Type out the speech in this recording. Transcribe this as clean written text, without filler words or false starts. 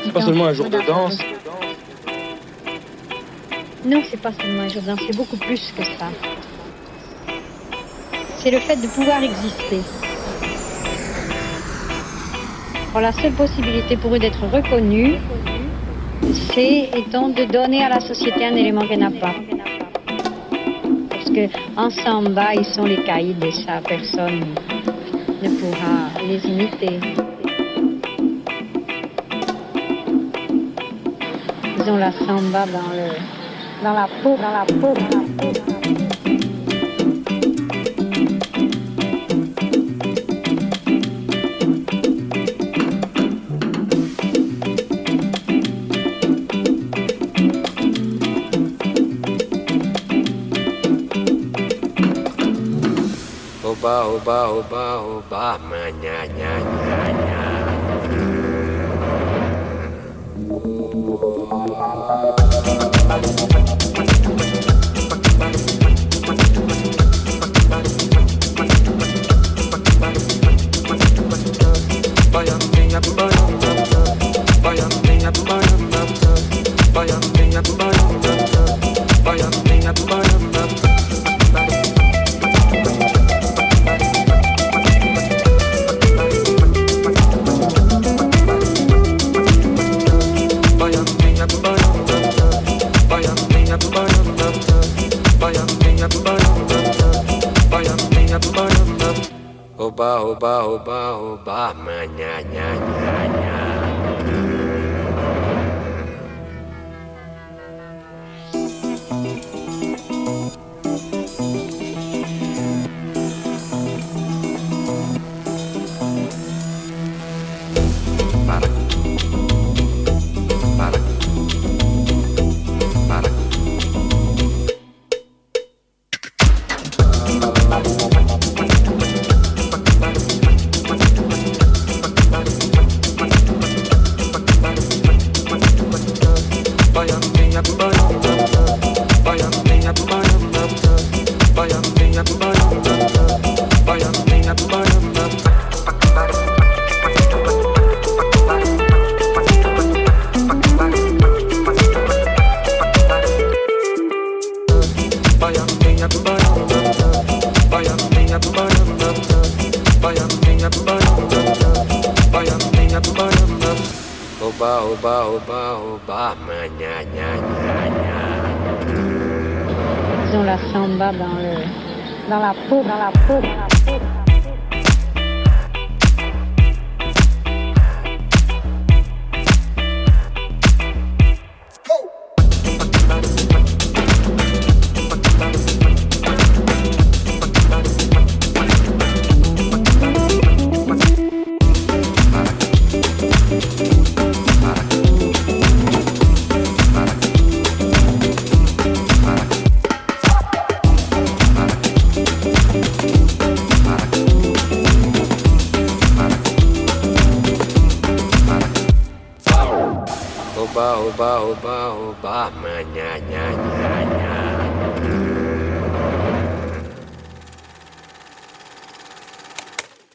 C'est pas seulement un jour de danse. Non, c'est pas seulement un jour de danse, c'est beaucoup plus que ça. C'est le fait de pouvoir exister. Alors, la seule possibilité pour eux d'être reconnus, c'est, étant de donner à la société un élément qu'elle n'a pas. Parce que en samba, ils sont les caïds et ça, personne ne pourra les imiter. Ils ont la samba dans la peau, dans la peau, dans la peau. Oba, oba, oba, oba, nya, nya, nya, nya. Oba, oba, oba, oba, nya, nya, nya, nya. Oba, oba, oba, oba, nya, nya, nya, nya. Ils ont la samba dans la peau, dans la peau, dans la peau. Oba, oba, oba, oba, nya, nya, nya, nya.